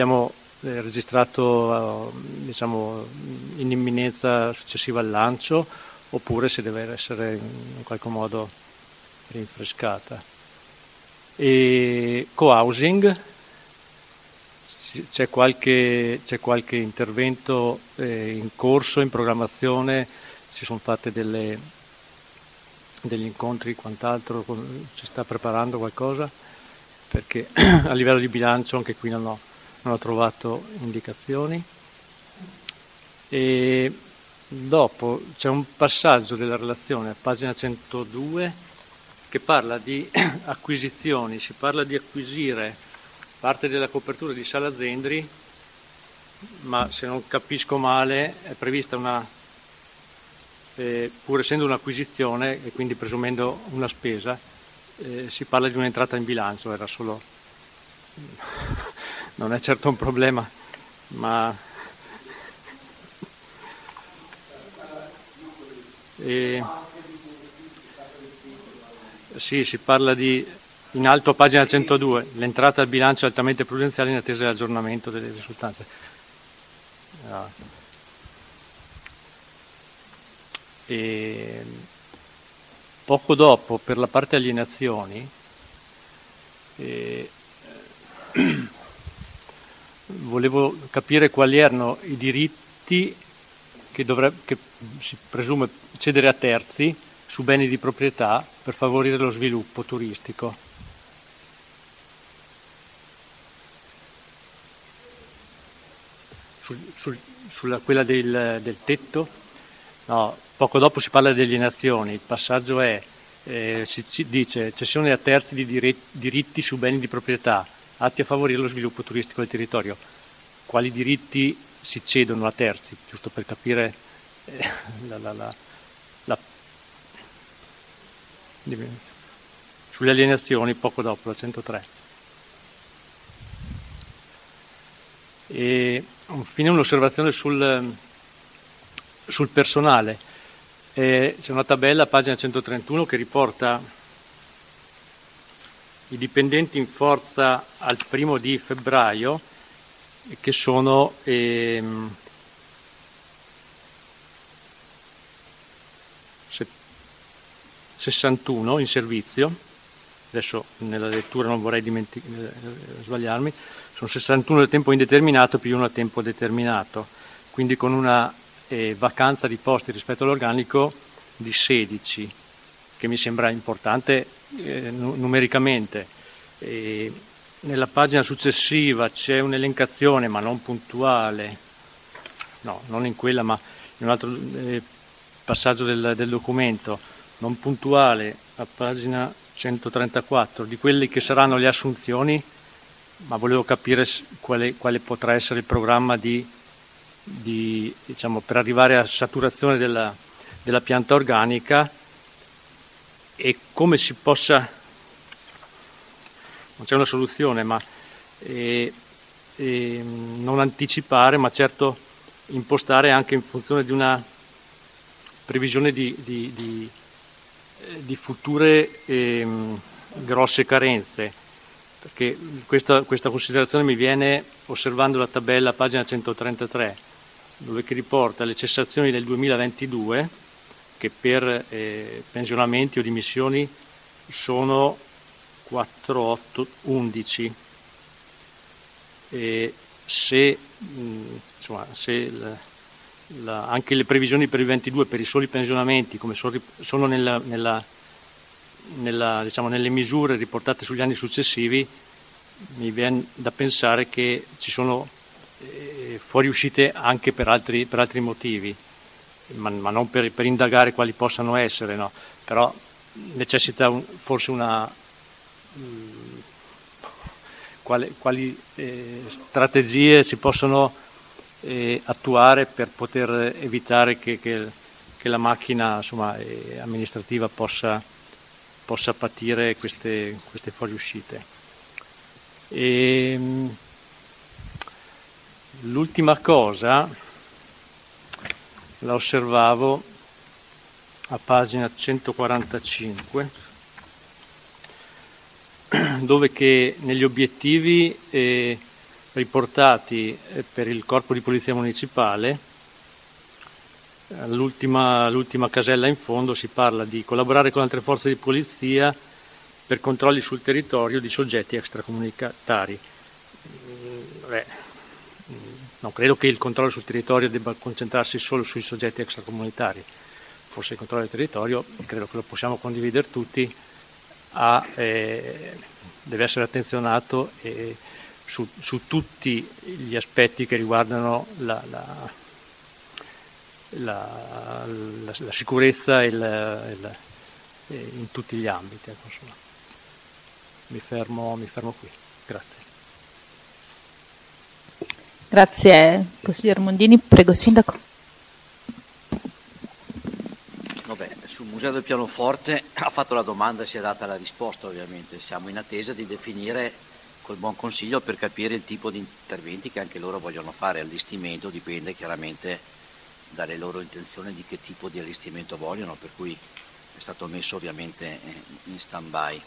Abbiamo registrato diciamo, in imminenza successiva al lancio, oppure se deve essere in qualche modo rinfrescata. E co-housing, c'è qualche intervento in corso, in programmazione, si sono fatte degli incontri, quant'altro, si sta preparando qualcosa? Perché a livello di bilancio anche qui non ho trovato indicazioni. E dopo c'è un passaggio della relazione a pagina 102 che parla di acquisizioni, si parla di acquisire parte della copertura di Sala Zendri, ma se non capisco male è prevista pur essendo un'acquisizione e quindi presumendo una spesa, si parla di un'entrata in bilancio, era solo, non è certo un problema, ma sì, si parla di, in alto a pagina 102, l'entrata al bilancio altamente prudenziale in attesa dell'aggiornamento delle risultanze. E poco dopo, per la parte alienazioni, volevo capire quali erano i diritti che si presume cedere a terzi su beni di proprietà per favorire lo sviluppo turistico. Sulla quella del tetto? No, poco dopo si parla di alienazioni, il passaggio è, si dice cessione a terzi di diritti su beni di proprietà atti a favorire lo sviluppo turistico del territorio. Quali diritti si cedono a terzi, giusto per capire sulle alienazioni poco dopo, la 103. E infine un'osservazione sul personale. C'è una tabella a pagina 131 che riporta i dipendenti in forza al 1° di febbraio, che sono 61 in servizio. Adesso nella lettura non vorrei sbagliarmi, sono 61 a tempo indeterminato più uno a tempo determinato, quindi con una vacanza di posti rispetto all'organico di 16, che mi sembra importante numericamente. Nella pagina successiva c'è un'elencazione, ma non puntuale, no, non in quella, ma in un altro passaggio del documento, non puntuale, a pagina 134, di quelle che saranno le assunzioni, ma volevo capire quale potrà essere il programma diciamo, per arrivare a saturazione della pianta organica e come si possa, non c'è una soluzione, ma non anticipare, ma certo impostare anche in funzione di una previsione di future grosse carenze, perché questa considerazione mi viene osservando la tabella a pagina 133, dove che riporta le cessazioni del 2022 che per pensionamenti o dimissioni sono 4, 8, 11 e se anche le previsioni per il 22 per i soli pensionamenti, come sono diciamo, nelle misure riportate sugli anni successivi, mi viene da pensare che ci sono fuoriuscite anche per altri motivi, ma non per indagare quali possano essere, no? Però necessita forse quali strategie si possono attuare per poter evitare che la macchina, insomma, amministrativa possa patire queste fuoriuscite. L'ultima cosa la osservavo a pagina 145, dove che negli obiettivi riportati per il Corpo di Polizia Municipale. L'ultima casella in fondo si parla di collaborare con altre forze di polizia per controlli sul territorio di soggetti extracomunitari. Non credo che il controllo sul territorio debba concentrarsi solo sui soggetti extracomunitari. Forse il controllo del territorio, credo che lo possiamo condividere tutti, deve essere attenzionato su tutti gli aspetti che riguardano la sicurezza in tutti gli ambiti. Ecco, insomma. Mi fermo qui. Grazie. Grazie, consigliere Mondini. Prego, Sindaco. Vabbè, sul Museo del Pianoforte ha fatto la domanda e si è data la risposta, ovviamente. Siamo in attesa di definire col buon consiglio per capire il tipo di interventi che anche loro vogliono fare. Allestimento dipende chiaramente dalle loro intenzioni di che tipo di allestimento vogliono, per cui è stato messo ovviamente in stand-by.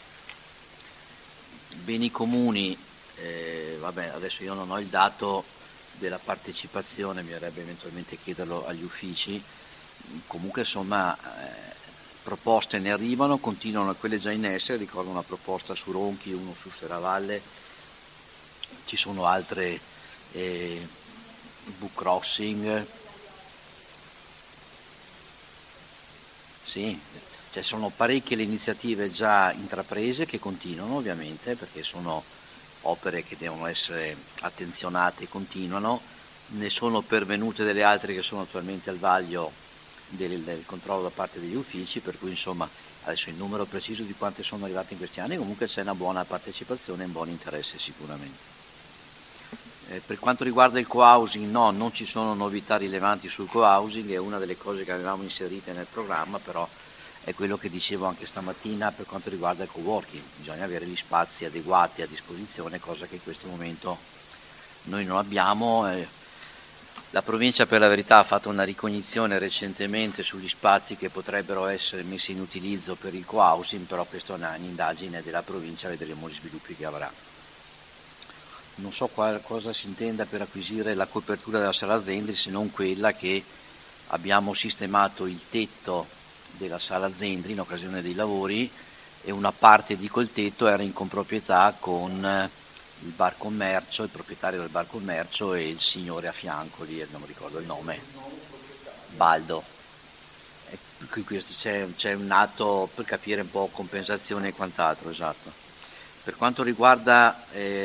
Beni comuni, vabbè, adesso io non ho il dato della partecipazione, mi verrebbe eventualmente chiederlo agli uffici. Comunque insomma proposte ne arrivano, continuano quelle già in essere, ricordo una proposta su Ronchi, uno su Serravalle, ci sono altre book crossing, sì, cioè sono parecchie le iniziative già intraprese che continuano ovviamente, perché sono opere che devono essere attenzionate e continuano. Ne sono pervenute delle altre che sono attualmente al vaglio del controllo da parte degli uffici, per cui insomma adesso il numero preciso di quante sono arrivate in questi anni, comunque c'è una buona partecipazione e un buon interesse sicuramente. Per quanto riguarda il co-housing, no, non ci sono novità rilevanti sul co-housing, è una delle cose che avevamo inserite nel programma, però è quello che dicevo anche stamattina per quanto riguarda il co-working, bisogna avere gli spazi adeguati a disposizione, cosa che in questo momento noi non abbiamo. La provincia per la verità ha fatto una ricognizione recentemente sugli spazi che potrebbero essere messi in utilizzo per il co-housing, però questa è un'indagine della provincia, vedremo gli sviluppi che avrà. Non so cosa si intenda per acquisire la copertura della Sala Zendri, se non quella che abbiamo sistemato il tetto della Sala Zendri in occasione dei lavori e una parte di quel tetto era in comproprietà con il bar commercio, il proprietario del bar commercio e il signore a fianco lì, non mi ricordo il nome, Baldo. E qui c'è un atto per capire un po' compensazione e quant'altro, esatto. Per quanto riguarda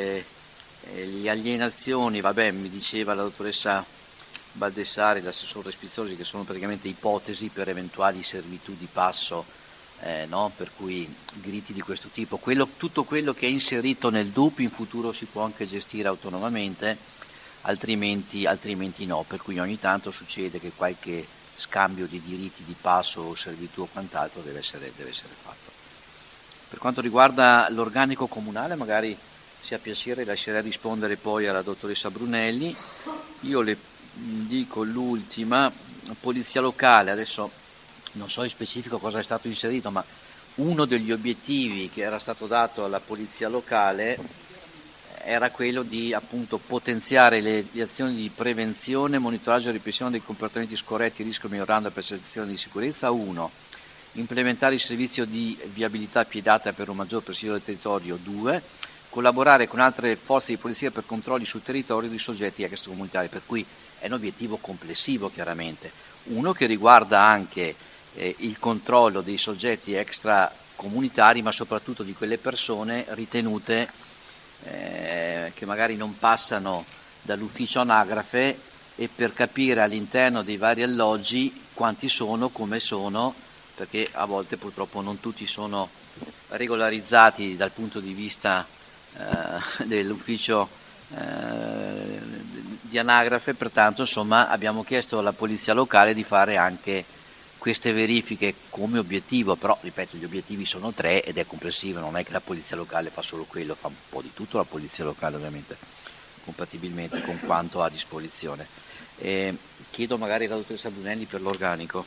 le alienazioni, vabbè, mi diceva la dottoressa Baldessari, l'assessore Spiziosi, che sono praticamente ipotesi per eventuali servitù di passo, no? Per cui diritti di questo tipo. Tutto quello che è inserito nel DUP in futuro si può anche gestire autonomamente, altrimenti no, per cui ogni tanto succede che qualche scambio di diritti di passo o servitù o quant'altro deve essere fatto. Per quanto riguarda l'organico comunale, magari se ha piacere lascerei rispondere poi alla dottoressa Brunelli. Io le dico l'ultima, polizia locale, adesso non so in specifico cosa è stato inserito, ma uno degli obiettivi che era stato dato alla polizia locale era quello di appunto potenziare le azioni di prevenzione, monitoraggio e repressione dei comportamenti scorretti, rischio migliorando la percezione di sicurezza. 1. Implementare il servizio di viabilità piedata per un maggior presidio del territorio. 2. Collaborare con altre forze di polizia per controlli sul territorio di soggetti extracomunitari, per cui è un obiettivo complessivo chiaramente. Uno che riguarda anche il controllo dei soggetti extracomunitari, ma soprattutto di quelle persone ritenute che magari non passano dall'ufficio anagrafe, e per capire all'interno dei vari alloggi quanti sono, come sono, perché a volte purtroppo non tutti sono regolarizzati dal punto di vista dell'ufficio di anagrafe, pertanto insomma abbiamo chiesto alla polizia locale di fare anche queste verifiche come obiettivo, però ripeto gli obiettivi sono 3 ed è complessivo, non è che la polizia locale fa solo quello, fa un po' di tutto la polizia locale ovviamente, compatibilmente con quanto ha a disposizione. Chiedo magari alla dottoressa Brunelli per l'organico.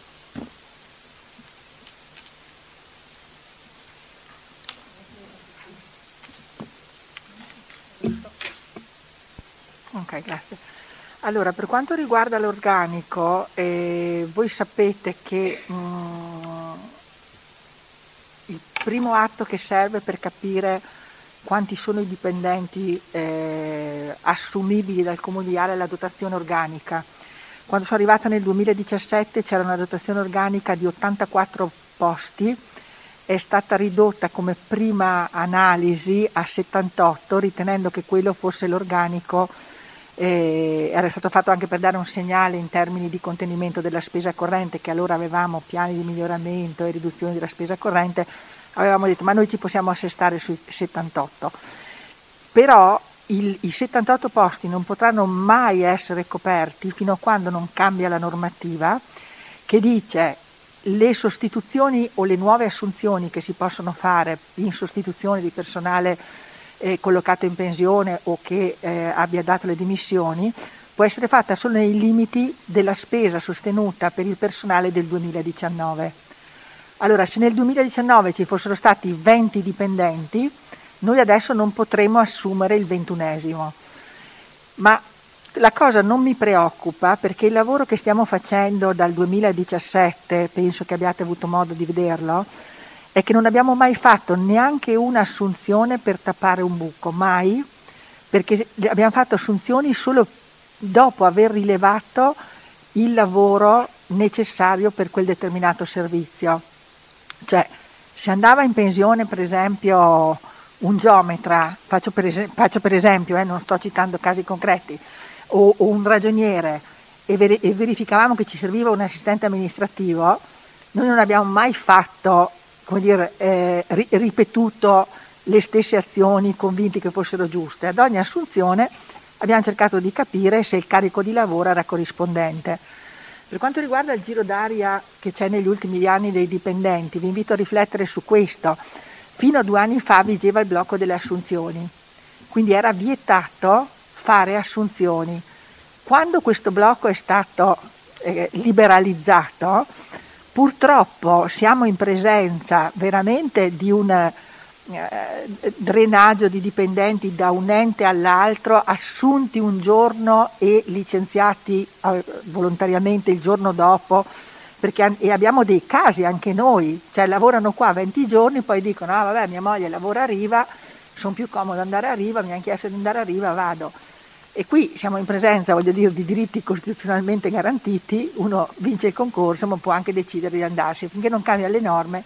Ok, grazie. Allora, per quanto riguarda l'organico, voi sapete che il primo atto che serve per capire quanti sono i dipendenti assumibili dal Comune di Iala è la dotazione organica. Quando sono arrivata nel 2017 c'era una dotazione organica di 84 posti, è stata ridotta come prima analisi a 78, ritenendo che quello fosse l'organico. Era stato fatto anche per dare un segnale in termini di contenimento della spesa corrente, che allora avevamo piani di miglioramento e riduzione della spesa corrente, avevamo detto ma noi ci possiamo assestare sui 78, però i 78 posti non potranno mai essere coperti fino a quando non cambia la normativa che dice le sostituzioni o le nuove assunzioni che si possono fare in sostituzione di personale collocato in pensione o che abbia dato le dimissioni può essere fatta solo nei limiti della spesa sostenuta per il personale del 2019. Allora, se nel 2019 ci fossero stati 20 dipendenti, noi adesso non potremo assumere il 21esimo. Ma la cosa non mi preoccupa perché il lavoro che stiamo facendo dal 2017, penso che abbiate avuto modo di vederlo, è che non abbiamo mai fatto neanche un'assunzione per tappare un buco, mai, perché abbiamo fatto assunzioni solo dopo aver rilevato il lavoro necessario per quel determinato servizio. Cioè, se andava in pensione per esempio un geometra, faccio per esempio, non sto citando casi concreti, o un ragioniere e verificavamo che ci serviva un assistente amministrativo, noi non abbiamo mai fatto, come dire, ripetuto le stesse azioni convinti che fossero giuste. Ad ogni assunzione abbiamo cercato di capire se il carico di lavoro era corrispondente. Per quanto riguarda il giro d'aria che c'è negli ultimi anni dei dipendenti, vi invito a riflettere su questo. Fino a 2 anni fa vigeva il blocco delle assunzioni, quindi era vietato fare assunzioni. Quando questo blocco è stato liberalizzato, purtroppo siamo in presenza veramente di un drenaggio di dipendenti da un ente all'altro, assunti un giorno e licenziati volontariamente il giorno dopo, e abbiamo dei casi anche noi, cioè lavorano qua 20 giorni, poi dicono vabbè, mia moglie lavora a Riva, sono più comodo andare a Riva, mi hanno chiesto di andare a Riva, vado. E qui siamo in presenza, voglio dire, di diritti costituzionalmente garantiti, uno vince il concorso ma può anche decidere di andarsi, finché non cambia le norme.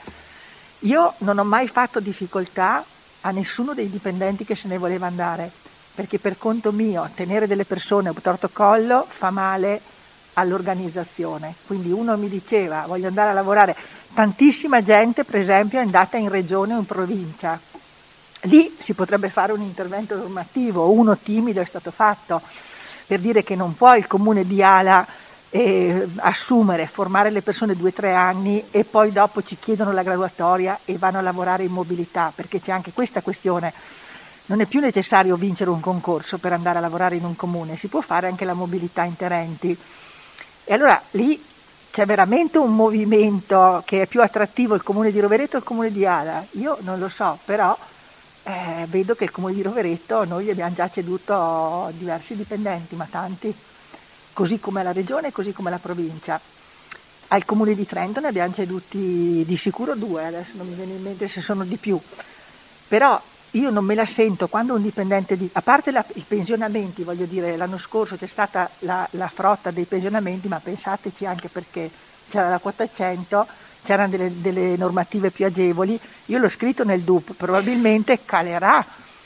Io non ho mai fatto difficoltà a nessuno dei dipendenti che se ne voleva andare, perché per conto mio tenere delle persone a torto collo fa male all'organizzazione. Quindi uno mi diceva voglio andare a lavorare, tantissima gente per esempio è andata in regione o in provincia, lì si potrebbe fare un intervento normativo, uno timido è stato fatto, per dire che non può il comune di Iala assumere, formare le persone 2 o 3 anni e poi dopo ci chiedono la graduatoria e vanno a lavorare in mobilità, perché c'è anche questa questione. Non è più necessario vincere un concorso per andare a lavorare in un comune, si può fare anche la mobilità interenti. E allora lì c'è veramente un movimento che è più attrattivo il comune di Rovereto o il comune di Iala? Io non lo so, però vedo che il comune di Rovereto noi gli abbiamo già ceduto diversi dipendenti, ma tanti, così come la regione, così come la provincia. Al comune di Trento ne abbiamo ceduti di sicuro 2, adesso non mi viene in mente se sono di più, però io non me la sento quando un dipendente a parte i pensionamenti, voglio dire, l'anno scorso c'è stata la frotta dei pensionamenti, ma pensateci anche perché c'era la quota 100, c'erano delle normative più agevoli, io l'ho scritto nel DUP, probabilmente calerà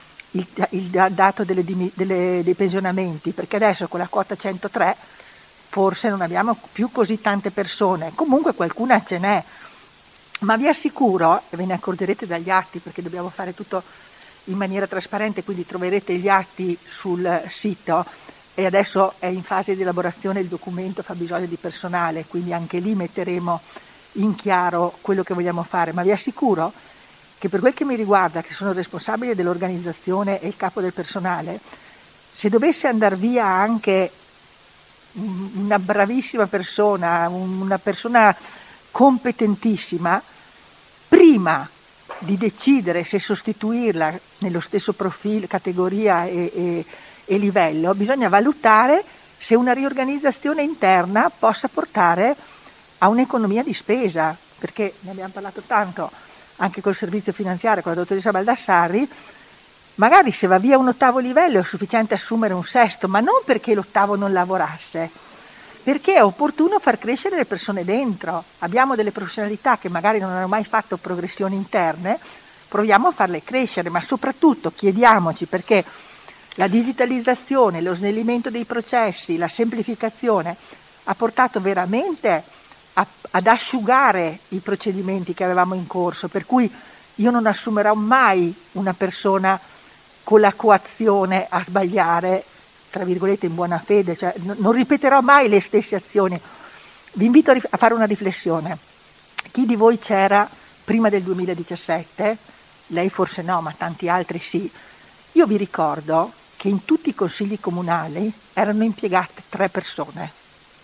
il dato dei pensionamenti, perché adesso con la quota 103 forse non abbiamo più così tante persone, comunque qualcuna ce n'è, ma vi assicuro, e ve ne accorgerete dagli atti perché dobbiamo fare tutto in maniera trasparente, quindi troverete gli atti sul sito e adesso è in fase di elaborazione il documento fabbisogno di personale, quindi anche lì metteremo in chiaro quello che vogliamo fare, ma vi assicuro che per quel che mi riguarda, che sono responsabile dell'organizzazione e il capo del personale, se dovesse andare via anche una bravissima persona, una persona competentissima, prima di decidere se sostituirla nello stesso profilo, categoria e e livello, bisogna valutare se una riorganizzazione interna possa portare a un'economia di spesa, perché ne abbiamo parlato tanto anche col servizio finanziario, con la dottoressa Baldassarri. Magari se va via un ottavo livello è sufficiente assumere un sesto, ma non perché l'ottavo non lavorasse, perché è opportuno far crescere le persone dentro. Abbiamo delle professionalità che magari non hanno mai fatto progressioni interne, proviamo a farle crescere, ma soprattutto chiediamoci perché la digitalizzazione, lo snellimento dei processi, la semplificazione ha portato veramente ad asciugare i procedimenti che avevamo in corso, per cui io non assumerò mai una persona con la coazione a sbagliare, tra virgolette in buona fede, cioè non ripeterò mai le stesse azioni. Vi invito a fare una riflessione. Chi di voi c'era prima del 2017? Lei forse no, ma tanti altri sì. Io vi ricordo che in tutti i consigli comunali erano impiegate 3 persone.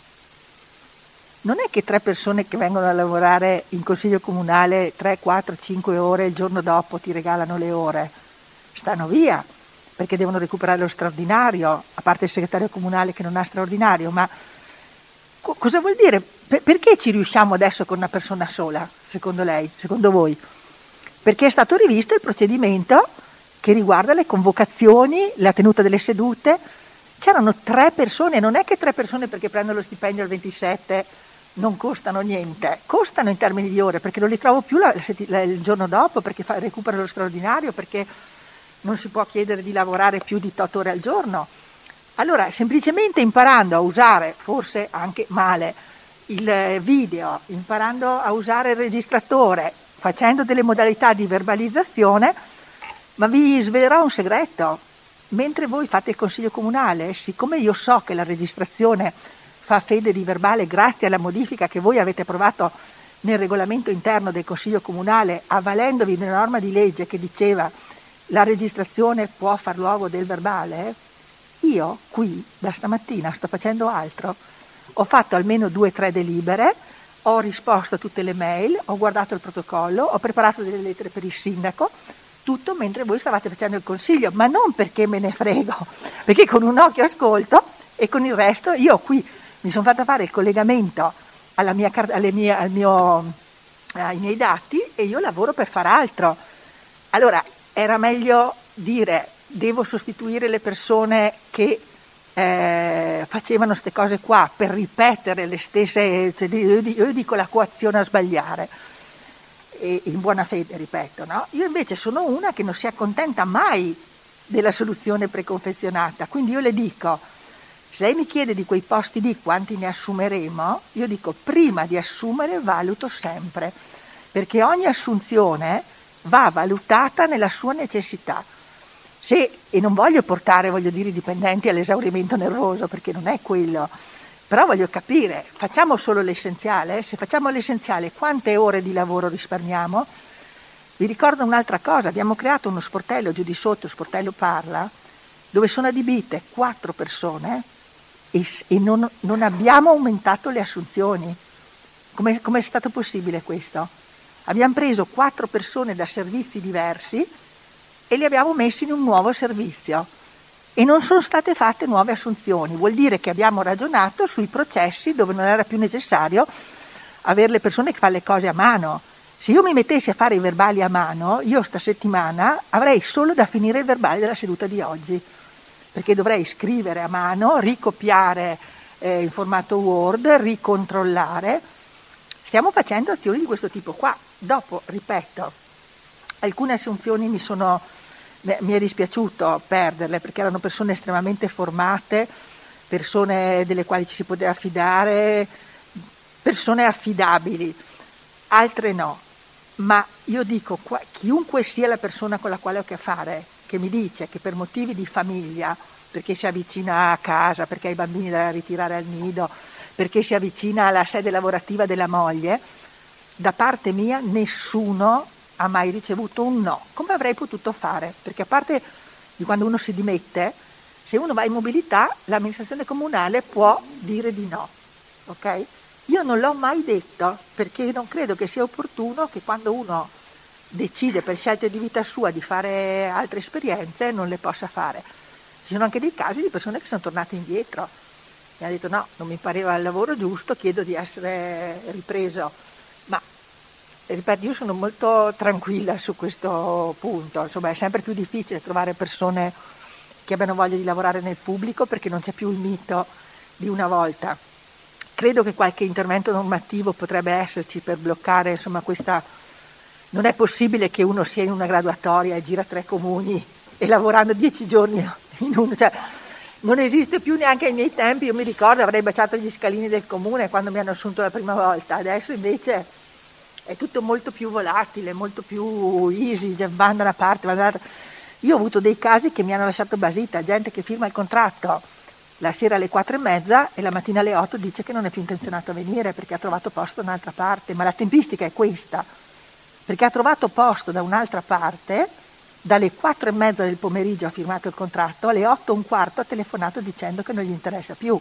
Non è che 3 persone che vengono a lavorare in consiglio comunale 3, 4, 5 ore, il giorno dopo ti regalano le ore, stanno via perché devono recuperare lo straordinario, a parte il segretario comunale che non ha straordinario, ma cosa vuol dire? Perché ci riusciamo adesso con una persona sola, secondo lei, secondo voi? Perché è stato rivisto il procedimento che riguarda le convocazioni, la tenuta delle sedute. C'erano 3 persone, non è che 3 persone perché prendono lo stipendio al 27 non costano niente, costano in termini di ore, perché non li trovo più il giorno dopo, perché recuperano lo straordinario, perché non si può chiedere di lavorare più di 8 ore al giorno. Allora, semplicemente imparando a usare, forse anche male, il video, imparando a usare il registratore, facendo delle modalità di verbalizzazione, ma vi svelerò un segreto. Mentre voi fate il consiglio comunale, siccome io so che la registrazione fa fede di verbale grazie alla modifica che voi avete approvato nel regolamento interno del consiglio comunale, avvalendovi di una norma di legge che diceva la registrazione può far luogo del verbale, io qui da stamattina sto facendo altro. Ho fatto almeno 2 o 3 delibere, ho risposto a tutte le mail, ho guardato il protocollo, ho preparato delle lettere per il sindaco, tutto mentre voi stavate facendo il consiglio, ma non perché me ne frego, perché con un occhio ascolto e con il resto io qui mi sono fatta fare il collegamento ai miei dati e io lavoro per far altro. Allora era meglio dire devo sostituire le persone che facevano queste cose qua per ripetere le stesse, cioè io dico la coazione a sbagliare, e in buona fede ripeto, no? Io invece sono una che non si accontenta mai della soluzione preconfezionata, quindi io le dico, se lei mi chiede di quei posti lì quanti ne assumeremo, io dico prima di assumere valuto sempre, perché ogni assunzione va valutata nella sua necessità. E non voglio portare, i dipendenti all'esaurimento nervoso, perché non è quello, però voglio capire, facciamo solo l'essenziale? Se facciamo l'essenziale, quante ore di lavoro risparmiamo? Vi ricordo un'altra cosa, abbiamo creato uno sportello giù di sotto, Sportello Parla, dove sono adibite 4 persone e non abbiamo aumentato le assunzioni. Come è stato possibile questo? Abbiamo preso 4 persone da servizi diversi e li abbiamo messi in un nuovo servizio e non sono state fatte nuove assunzioni. Vuol dire che abbiamo ragionato sui processi dove non era più necessario avere le persone che fanno le cose a mano. Se io mi mettessi a fare i verbali a mano, io sta settimana avrei solo da finire il verbale della seduta di oggi, perché dovrei scrivere a mano, ricopiare in formato Word, ricontrollare. Stiamo facendo azioni di questo tipo qua. Dopo, ripeto, alcune assunzioni mi è dispiaciuto perderle, perché erano persone estremamente formate, persone delle quali ci si poteva fidare, persone affidabili, altre no. Ma io dico, chiunque sia la persona con la quale ho a che fare, che mi dice che per motivi di famiglia, perché si avvicina a casa, perché ha i bambini da ritirare al nido, perché si avvicina alla sede lavorativa della moglie, da parte mia nessuno ha mai ricevuto un no. Come avrei potuto fare? Perché a parte di quando uno si dimette, se uno va in mobilità, l'amministrazione comunale può dire di no, ok? Io non l'ho mai detto, perché non credo che sia opportuno che quando uno decide per scelte di vita sua di fare altre esperienze non le possa fare. Ci sono anche dei casi di persone che sono tornate indietro, mi hanno detto no, non mi pareva il lavoro giusto, chiedo di essere ripreso, ma ripeto, io sono molto tranquilla su questo punto, insomma è sempre più difficile trovare persone che abbiano voglia di lavorare nel pubblico perché non c'è più il mito di una volta. Credo che qualche intervento normativo potrebbe esserci per bloccare, insomma, questa. Non è possibile che uno sia in una graduatoria e gira 3 comuni e lavorando 10 giorni in uno, cioè non esiste più neanche ai miei tempi. Io mi ricordo avrei baciato gli scalini del comune quando mi hanno assunto la prima volta, adesso invece è tutto molto più volatile, molto più easy, vanno da una parte, vanno dall'altra. Io ho avuto dei casi che mi hanno lasciato basita, gente che firma il contratto la sera alle 4:30 e la mattina alle 8 dice che non è più intenzionato a venire perché ha trovato posto da un'altra parte, ma la tempistica è questa, perché ha trovato posto da un'altra parte, dalle 4:30 del pomeriggio ha firmato il contratto, alle 8:15 ha telefonato dicendo che non gli interessa più.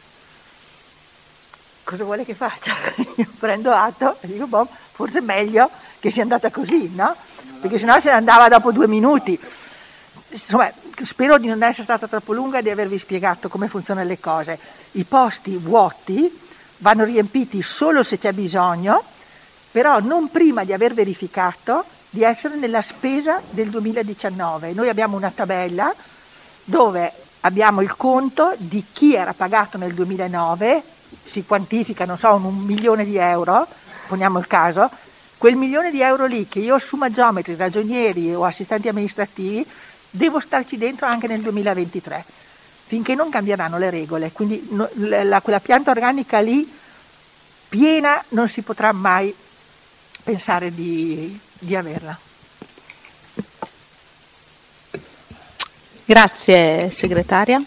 Cosa vuole che faccia? Io prendo atto e dico, boh, forse è meglio che sia andata così, no? Perché sennò se ne andava dopo 2 minuti. Insomma, spero di non essere stata troppo lunga e di avervi spiegato come funzionano le cose. I posti vuoti vanno riempiti solo se c'è bisogno, però non prima di aver verificato di essere nella spesa del 2019. Noi abbiamo una tabella dove abbiamo il conto di chi era pagato nel 2009, si quantifica, non so, 1 milione di euro, poniamo il caso, quel 1 milione di euro lì che io assuma geometri, ragionieri o assistenti amministrativi, devo starci dentro anche nel 2023, finché non cambieranno le regole. Quindi quella pianta organica lì piena non si potrà mai pensare di averla. Grazie segretaria.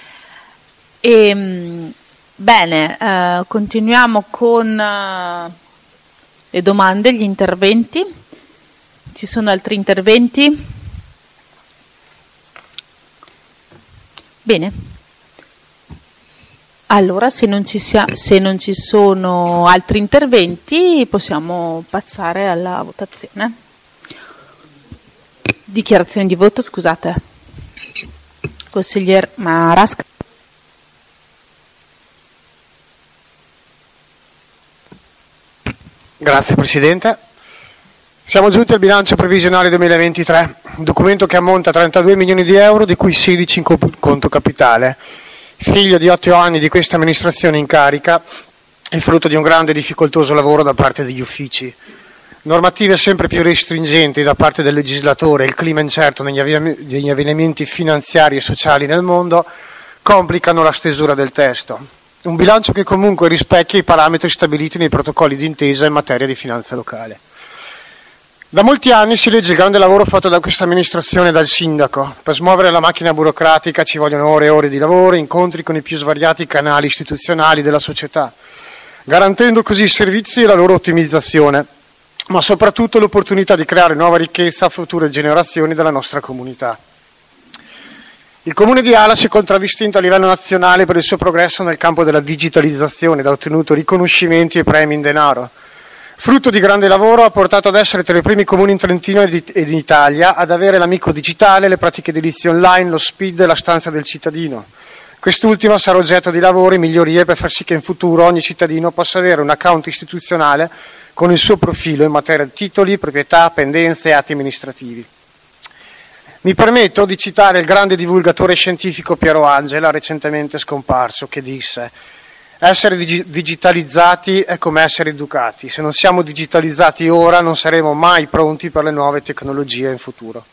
Bene, continuiamo con le domande, gli interventi. Ci sono altri interventi? Bene. Allora, se non ci sono altri interventi, possiamo passare alla votazione. Dichiarazione di voto, scusate. Consigliere Marasca. Grazie Presidente. Siamo giunti al bilancio previsionale 2023, un documento che ammonta a 32 milioni di euro, di cui 16 in conto capitale. Figlio di 8 anni di questa amministrazione in carica e frutto di un grande e difficoltoso lavoro da parte degli uffici. Normative sempre più restringenti da parte del legislatore e il clima incerto negli avvenimenti finanziari e sociali nel mondo complicano la stesura del testo. Un bilancio che comunque rispecchia i parametri stabiliti nei protocolli d'intesa in materia di finanza locale. Da molti anni si legge il grande lavoro fatto da questa amministrazione e dal sindaco. Per smuovere la macchina burocratica ci vogliono ore e ore di lavoro, incontri con i più svariati canali istituzionali della società, garantendo così i servizi e la loro ottimizzazione, ma soprattutto l'opportunità di creare nuova ricchezza a future generazioni della nostra comunità. Il Comune di Ala si è contraddistinto a livello nazionale per il suo progresso nel campo della digitalizzazione ed ha ottenuto riconoscimenti e premi in denaro. Frutto di grande lavoro, ha portato ad essere tra i primi comuni in Trentino ed in Italia ad avere l'amico digitale, le pratiche edilizie online, lo SPID e la stanza del cittadino. Quest'ultima sarà oggetto di lavori e migliorie per far sì che in futuro ogni cittadino possa avere un account istituzionale con il suo profilo in materia di titoli, proprietà, pendenze e atti amministrativi. Mi permetto di citare il grande divulgatore scientifico Piero Angela, recentemente scomparso, che disse: essere digitalizzati è come essere educati. Se non siamo digitalizzati ora non saremo mai pronti per le nuove tecnologie in futuro.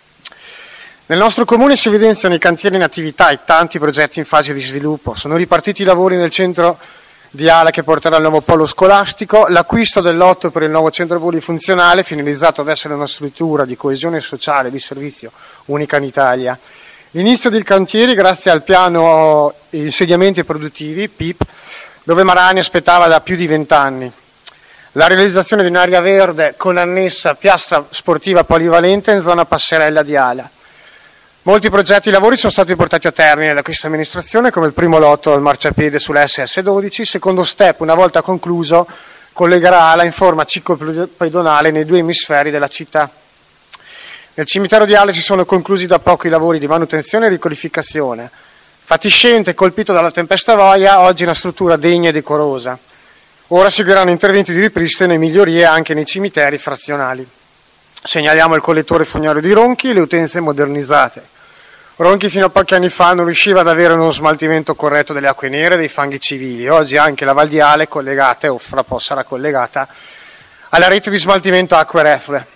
Nel nostro comune si evidenziano i cantieri in attività e tanti progetti in fase di sviluppo. Sono ripartiti i lavori nel centro di Ala che porterà al nuovo polo scolastico, l'acquisto del lotto per il nuovo centro polifunzionale finalizzato ad essere una struttura di coesione sociale e di servizio unica in Italia. L'inizio dei cantieri grazie al piano insediamenti produttivi, PIP, dove Marani aspettava da più di 20 anni. La realizzazione di un'area verde con annessa piastra sportiva polivalente in zona passerella di Ala. Molti progetti e lavori sono stati portati a termine da questa amministrazione, come il primo lotto al marciapiede sulla SS12, il secondo step, una volta concluso, collegherà Ala in forma ciclopedonale nei 2 emisferi della città. Nel cimitero di Ale si sono conclusi da poco i lavori di manutenzione e riqualificazione. Fatiscente e colpito dalla tempesta Voia, oggi è una struttura degna e decorosa. Ora seguiranno interventi di ripristino e migliorie anche nei cimiteri frazionali. Segnaliamo il collettore fognario di Ronchi e le utenze modernizzate. Ronchi fino a pochi anni fa non riusciva ad avere uno smaltimento corretto delle acque nere e dei fanghi civili. Oggi anche la Val di Ale è collegata, o fra poco sarà collegata, alla rete di smaltimento acque reflue.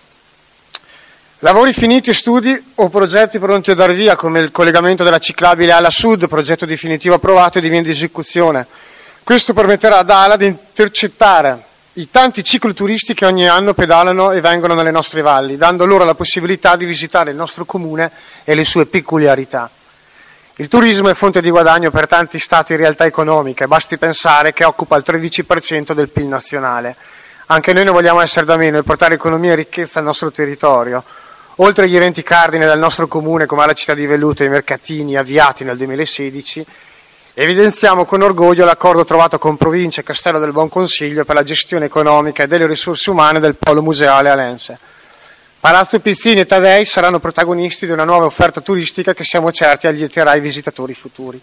Lavori finiti, studi o progetti pronti a dar via, come il collegamento della ciclabile Ala Sud, progetto definitivo approvato e di via di esecuzione. Questo permetterà ad Ala di intercettare i tanti cicloturisti che ogni anno pedalano e vengono nelle nostre valli, dando loro la possibilità di visitare il nostro comune e le sue peculiarità. Il turismo è fonte di guadagno per tanti stati e realtà economiche, basti pensare che occupa il 13% del PIL nazionale. Anche noi non vogliamo essere da meno e portare economia e ricchezza al nostro territorio. Oltre agli eventi cardine del nostro comune, come la città di Velluto e i mercatini avviati nel 2016, evidenziamo con orgoglio l'accordo trovato con Provincia e Castello del Buon Consiglio per la gestione economica e delle risorse umane del polo museale alense. Palazzo Pizzini e Tadei saranno protagonisti di una nuova offerta turistica che siamo certi allieterà i visitatori futuri.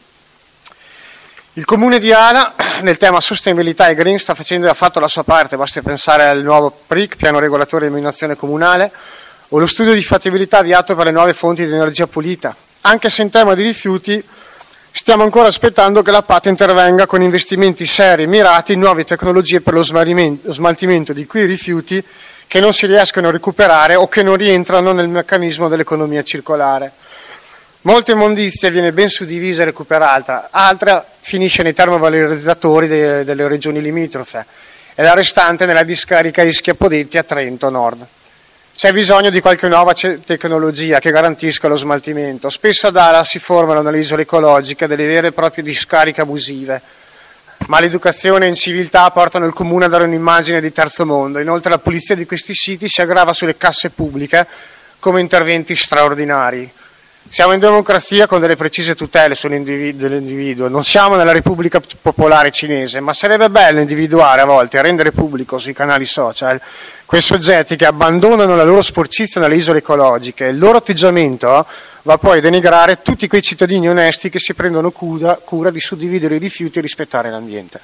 Il Comune di Ala, nel tema sostenibilità e green, sta facendo e ha fatto la sua parte, basti pensare al nuovo PRIC, piano regolatore di illuminazione comunale, o lo studio di fattibilità avviato per le nuove fonti di energia pulita. Anche se in tema di rifiuti stiamo ancora aspettando che la PAT intervenga con investimenti seri e mirati in nuove tecnologie per lo smaltimento di quei rifiuti che non si riescono a recuperare o che non rientrano nel meccanismo dell'economia circolare. Molte immondizie viene ben suddivisa e recuperata, altra finisce nei termovalorizzatori delle regioni limitrofe e la restante nella discarica Ischia Podetti a Trento Nord. C'è bisogno di qualche nuova tecnologia che garantisca lo smaltimento. Spesso ad Ala si formano nelle isole ecologiche delle vere e proprie discariche abusive, ma l'educazione e inciviltà portano il comune a dare un'immagine di terzo mondo. Inoltre la pulizia di questi siti si aggrava sulle casse pubbliche come interventi straordinari. Siamo in democrazia con delle precise tutele dell'individuo, non siamo nella Repubblica Popolare Cinese, ma sarebbe bello individuare a volte e rendere pubblico sui canali social quei soggetti che abbandonano la loro sporcizia nelle isole ecologiche. Il loro atteggiamento va poi a denigrare tutti quei cittadini onesti che si prendono cura di suddividere i rifiuti e rispettare l'ambiente.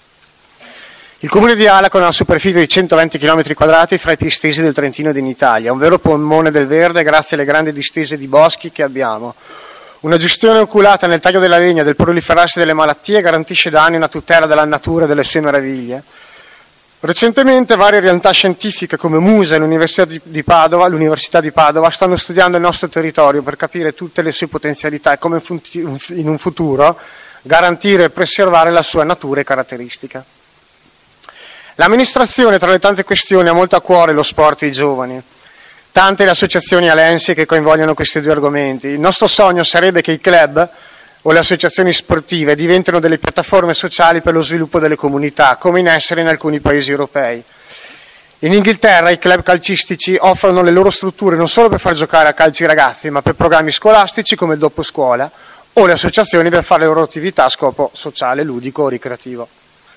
Il comune di Ala, con una superficie di 120 km² è fra i più estesi del Trentino ed in Italia, un vero polmone del verde grazie alle grandi distese di boschi che abbiamo. Una gestione oculata nel taglio della legna, del proliferarsi delle malattie garantisce da anni una tutela della natura e delle sue meraviglie. Recentemente varie realtà scientifiche come MUSE e l'Università di Padova stanno studiando il nostro territorio per capire tutte le sue potenzialità e come in un futuro garantire e preservare la sua natura e caratteristica. L'amministrazione, tra le tante questioni, ha molto a cuore lo sport e i giovani. Tante le associazioni alensi che coinvolgono questi due argomenti. Il nostro sogno sarebbe che i club o le associazioni sportive diventino delle piattaforme sociali per lo sviluppo delle comunità, come in essere in alcuni paesi europei. In Inghilterra i club calcistici offrono le loro strutture non solo per far giocare a calcio i ragazzi, ma per programmi scolastici come il dopo scuola o le associazioni per fare le loro attività a scopo sociale, ludico o ricreativo.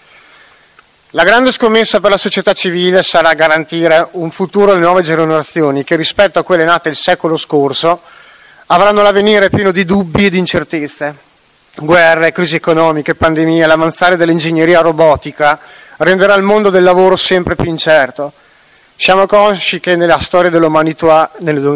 La grande scommessa per la società civile sarà garantire un futuro alle nuove generazioni che rispetto a quelle nate il secolo scorso avranno l'avvenire pieno di dubbi e di incertezze. Guerre, crisi economiche, pandemie, l'avanzare dell'ingegneria robotica renderà il mondo del lavoro sempre più incerto. Siamo consci che nella storia dell'umanità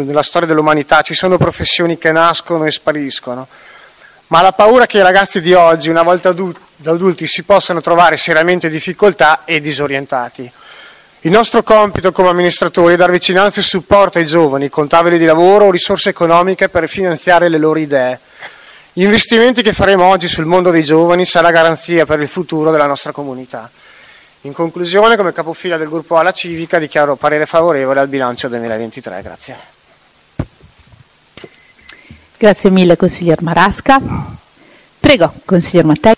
ci sono professioni che nascono e spariscono, ma la paura che i ragazzi di oggi, una volta adulti, si possano trovare seriamente in difficoltà e disorientati. Il nostro compito come amministratori è dar vicinanza e supporto ai giovani con tavoli di lavoro o risorse economiche per finanziare le loro idee. Gli investimenti che faremo oggi sul mondo dei giovani sarà garanzia per il futuro della nostra comunità. In conclusione, come capofila del gruppo Ala Civica, dichiaro parere favorevole al bilancio 2023. Grazie. Grazie mille, consiglier Marasca. Prego, consiglier Mattei.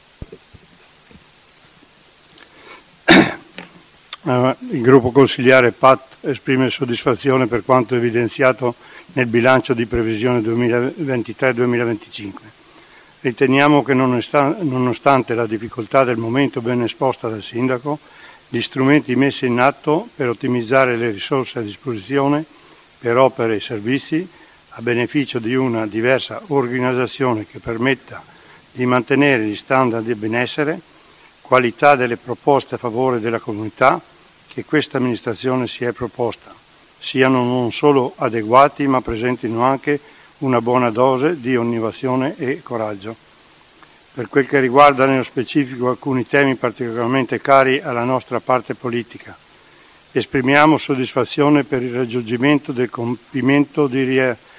Il gruppo consigliare PAT esprime soddisfazione per quanto evidenziato nel bilancio di previsione 2023-2025. Riteniamo che nonostante la difficoltà del momento ben esposta dal Sindaco, gli strumenti messi in atto per ottimizzare le risorse a disposizione per opere e servizi a beneficio di una diversa organizzazione che permetta di mantenere gli standard di benessere, qualità delle proposte a favore della comunità che questa amministrazione si è proposta, siano non solo adeguati ma presentino anche una buona dose di innovazione e coraggio. Per quel che riguarda nello specifico alcuni temi particolarmente cari alla nostra parte politica, esprimiamo soddisfazione per il raggiungimento del compimento di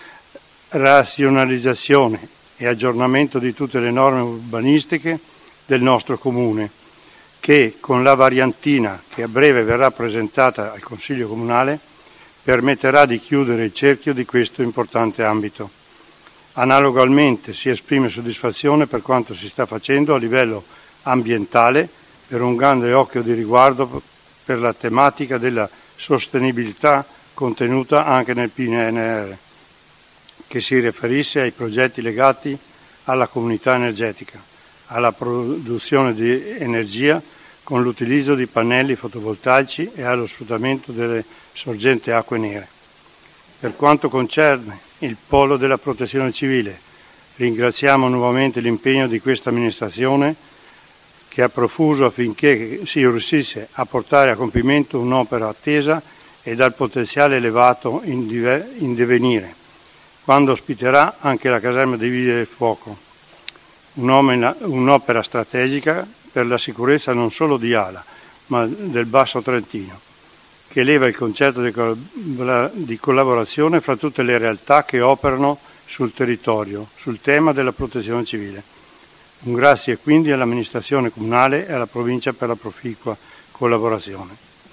razionalizzazione e aggiornamento di tutte le norme urbanistiche del nostro Comune, che con la variantina che a breve verrà presentata al Consiglio Comunale permetterà di chiudere il cerchio di questo importante ambito. Analogamente si esprime soddisfazione per quanto si sta facendo a livello ambientale per un grande occhio di riguardo per la tematica della sostenibilità contenuta anche nel PNRR, che si riferisce ai progetti legati alla comunità energetica, alla produzione di energia con l'utilizzo di pannelli fotovoltaici e allo sfruttamento delle sorgenti acque nere. Per quanto concerne il polo della protezione civile, ringraziamo nuovamente l'impegno di questa amministrazione che ha profuso affinché si riuscisse a portare a compimento un'opera attesa e dal potenziale elevato in divenire, quando ospiterà anche la caserma dei Vigili del Fuoco, un'opera strategica per la sicurezza non solo di Ala, ma del Basso Trentino, che eleva il concetto di collaborazione fra tutte le realtà che operano sul territorio, sul tema della protezione civile. Un grazie quindi all'amministrazione comunale e alla provincia per la proficua collaborazione.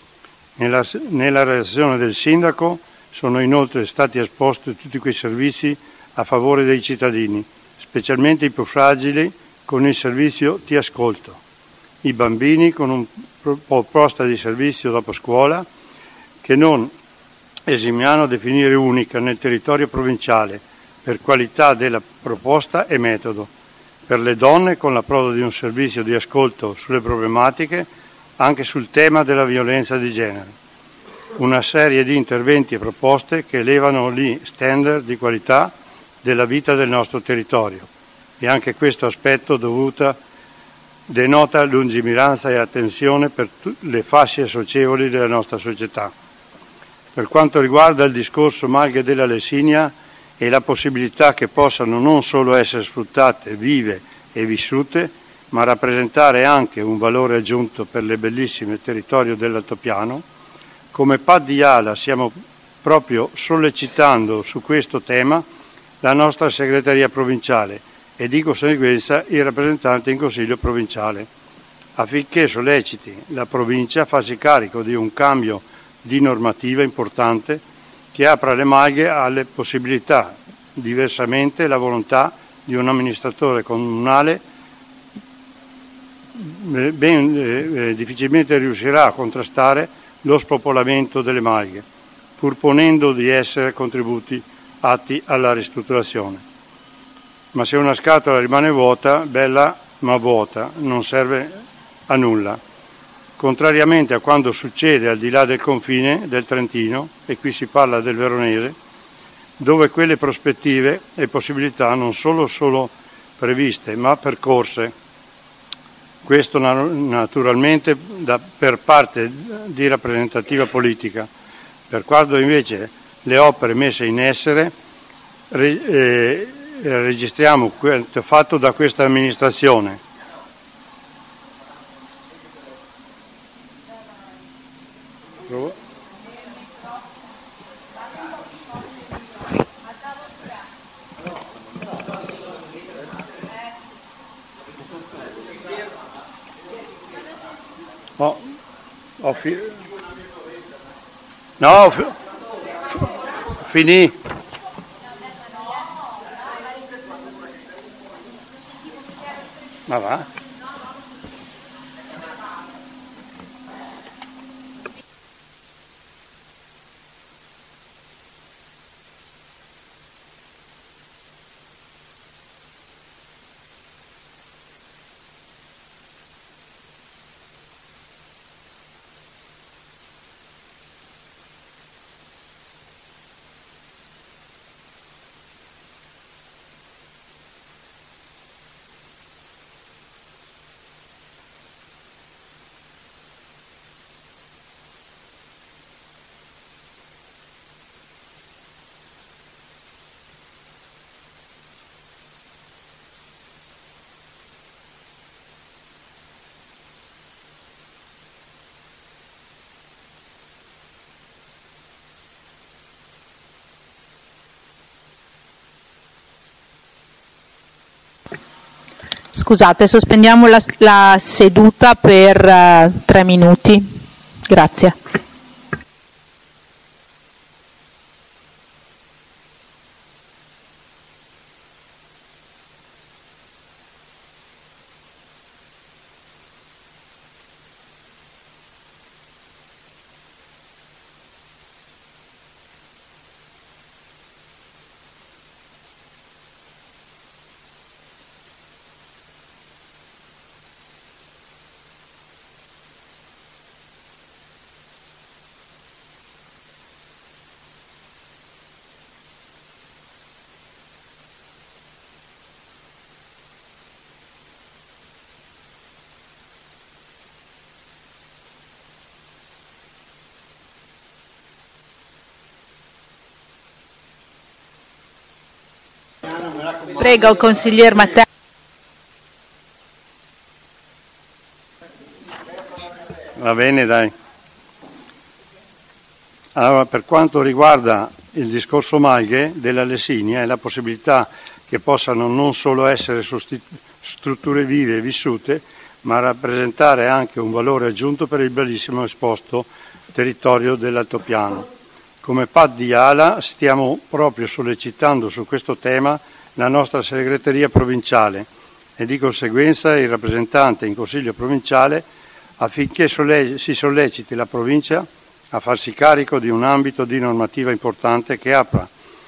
Nella relazione del sindaco sono inoltre stati esposti tutti quei servizi a favore dei cittadini, specialmente i più fragili, con il servizio Ti Ascolto, i bambini con una proposta di servizio dopo scuola che non esimiamo a definire unica nel territorio provinciale per qualità della proposta e metodo, per le donne con l'approdo di un servizio di ascolto sulle problematiche anche sul tema della violenza di genere. Una serie di interventi e proposte che elevano gli standard di qualità della vita del nostro territorio e anche questo aspetto denota lungimiranza e attenzione per le fasce socievoli della nostra società. Per quanto riguarda il discorso Malghe della Lessinia e la possibilità che possano non solo essere sfruttate, vive e vissute, ma rappresentare anche un valore aggiunto per le bellissime territorio dell'altopiano, come PAD di Ala stiamo proprio sollecitando su questo tema la nostra segreteria provinciale e di conseguenza il rappresentante in Consiglio provinciale, affinché solleciti la provincia a farsi carico di un cambio di normativa importante che apra le maglie alle possibilità. Diversamente la volontà di un amministratore comunale difficilmente riuscirà a contrastare lo spopolamento delle maglie, pur ponendo di essere contributi atti alla ristrutturazione. Ma se una scatola rimane vuota, bella ma vuota, non serve a nulla. Contrariamente a quanto succede al di là del confine del Trentino, e qui si parla del Veronese, dove quelle prospettive e possibilità non solo previste, ma percorse. Questo naturalmente per parte di rappresentativa politica. Per quanto invece le opere messe in essere, registriamo quanto fatto da questa amministrazione. Finì. Ma va? Scusate, sospendiamo la seduta per 3 minuti. Grazie. Prego, consiglier Mattei. Va bene, dai. Allora, per quanto riguarda il discorso Malghe della Lessinia e la possibilità che possano non solo essere strutture vive e vissute, ma rappresentare anche un valore aggiunto per il bellissimo esposto territorio dell'altopiano. Come PAD di ALA stiamo proprio sollecitando su questo tema la nostra segreteria provinciale e di conseguenza il rappresentante in Consiglio provinciale affinché si solleciti la provincia a farsi carico di un ambito di normativa importante che apra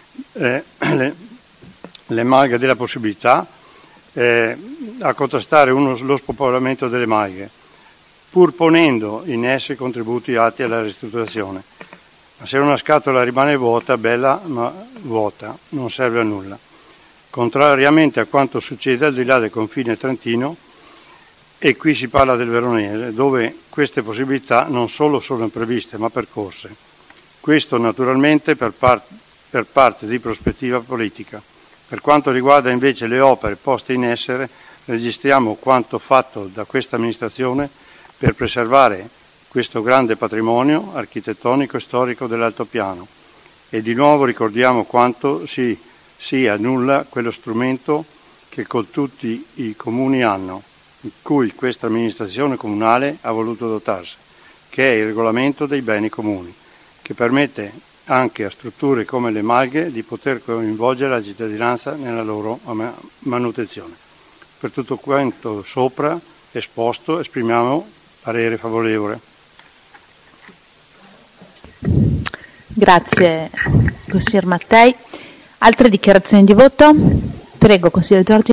le maghe della possibilità a contrastare lo spopolamento delle maghe, pur ponendo in esse contributi atti alla ristrutturazione. Ma se una scatola rimane vuota, bella ma vuota, non serve a nulla. Contrariamente a quanto succede al di là del confine trentino, e qui si parla del Veronese, dove queste possibilità non solo sono previste ma percorse. Questo naturalmente per parte di prospettiva politica. Per quanto riguarda invece le opere poste in essere, registriamo quanto fatto da questa amministrazione per preservare questo grande patrimonio architettonico e storico dell'altopiano e di nuovo ricordiamo quanto sia nulla quello strumento che con tutti i comuni hanno, in cui questa amministrazione comunale ha voluto dotarsi, che è il regolamento dei beni comuni, che permette anche a strutture come le Malghe di poter coinvolgere la cittadinanza nella loro manutenzione. Per tutto quanto sopra esposto esprimiamo parere favorevole. Grazie, consiglier Mattei. Altre dichiarazioni di voto? Prego, consigliere Giorgi.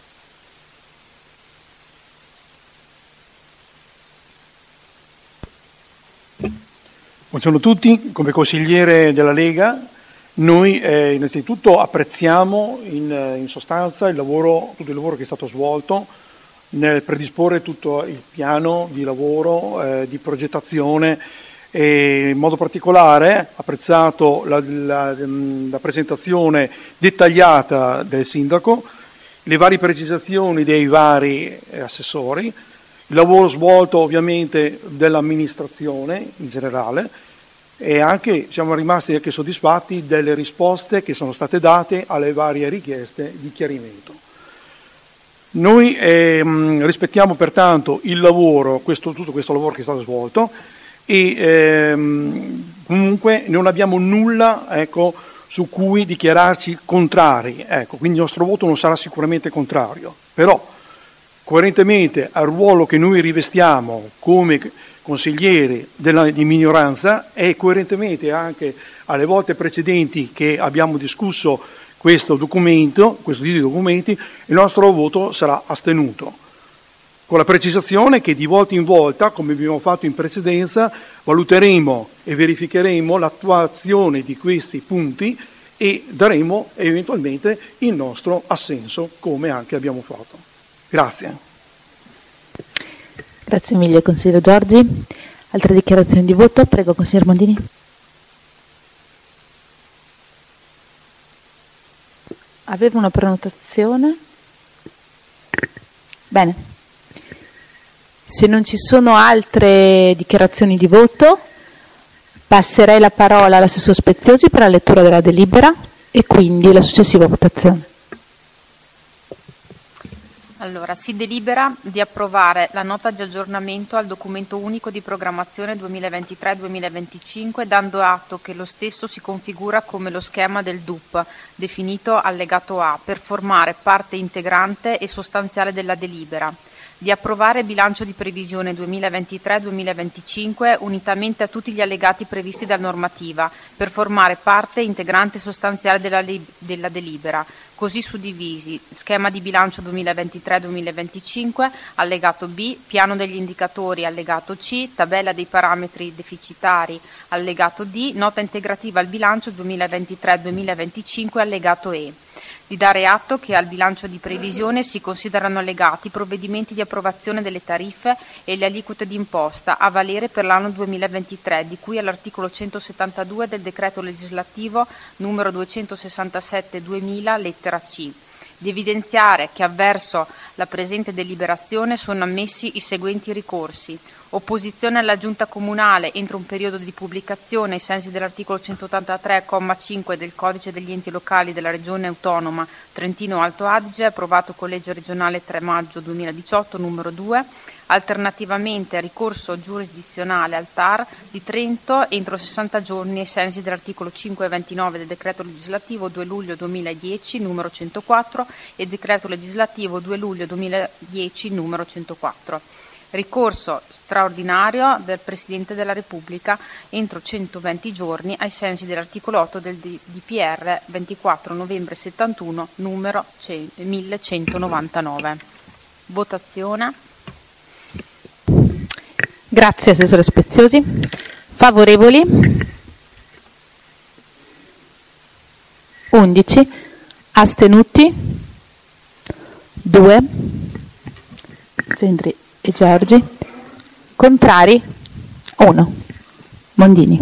Buongiorno a tutti, come consigliere della Lega noi innanzitutto apprezziamo in sostanza tutto il lavoro che è stato svolto nel predisporre tutto il piano di lavoro, di progettazione e in modo particolare apprezzato la presentazione dettagliata del sindaco, le varie precisazioni dei vari assessori, il lavoro svolto ovviamente dell'amministrazione in generale e anche siamo rimasti anche soddisfatti delle risposte che sono state date alle varie richieste di chiarimento. Noi rispettiamo pertanto il lavoro, tutto questo lavoro che è stato svolto e comunque non abbiamo nulla su cui dichiararci contrari, quindi il nostro voto non sarà sicuramente contrario, però coerentemente al ruolo che noi rivestiamo come consiglieri di minoranza e coerentemente anche alle volte precedenti che abbiamo discusso questo tipo di documenti, il nostro voto sarà astenuto, con la precisazione che di volta in volta, come abbiamo fatto in precedenza, valuteremo e verificheremo l'attuazione di questi punti e daremo eventualmente il nostro assenso, come anche abbiamo fatto. Grazie. Grazie mille, consigliere Giorgi. Altre dichiarazioni di voto? Prego, consigliere Mondini. Avevo una prenotazione. Bene. Se non ci sono altre dichiarazioni di voto, passerei la parola all'assessore Speziosi per la lettura della delibera e quindi la successiva votazione. Allora, si delibera di approvare la nota di aggiornamento al documento unico di programmazione 2023-2025, dando atto che lo stesso si configura come lo schema del DUP, definito allegato A, per formare parte integrante e sostanziale della delibera. Di approvare il bilancio di previsione 2023-2025 unitamente a tutti gli allegati previsti dalla normativa, per formare parte integrante e sostanziale della delibera, così suddivisi: schema di bilancio 2023-2025, allegato B, piano degli indicatori, allegato C, tabella dei parametri deficitari, allegato D, nota integrativa al bilancio 2023-2025, allegato E. Di dare atto che al bilancio di previsione si considerano allegati i provvedimenti di approvazione delle tariffe e le aliquote d'imposta a valere per l'anno 2023, di cui all'articolo 172 del decreto legislativo numero 267/2000, lettera C. Di evidenziare che avverso la presente deliberazione sono ammessi i seguenti ricorsi: opposizione alla Giunta Comunale entro un periodo di pubblicazione ai sensi dell'articolo 183,5 del Codice degli Enti Locali della Regione Autonoma Trentino Alto Adige, approvato con legge regionale 3 maggio 2018 numero 2. Alternativamente ricorso giurisdizionale al TAR di Trento entro 60 giorni ai sensi dell'articolo 529 del decreto legislativo 2 luglio 2010 numero 104 e decreto legislativo 2 luglio 2010 numero 104. Ricorso straordinario del Presidente della Repubblica entro 120 giorni ai sensi dell'articolo 8 del DPR 24 novembre 71 numero 1199. Votazione. Grazie Assessore Speziosi. Favorevoli? 11. Astenuti? 2. Zendri e Giorgi. Contrari? 1. Mondini.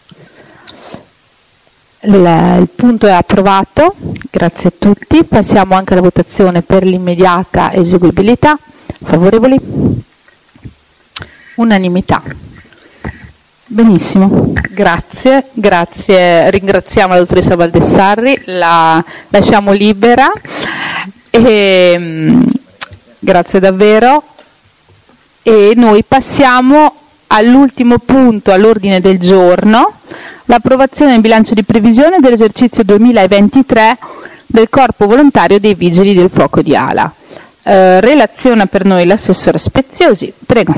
Il punto è approvato, grazie a tutti. Passiamo anche alla votazione per l'immediata eseguibilità. Favorevoli? Unanimità. Benissimo, grazie. Ringraziamo la dottoressa Valdessarri, la lasciamo libera. Grazie davvero. E noi passiamo all'ultimo punto all'ordine del giorno, l'approvazione del bilancio di previsione dell'esercizio 2023 del Corpo Volontario dei Vigili del Fuoco di Ala. Relaziona per noi l'assessore Speziosi, prego.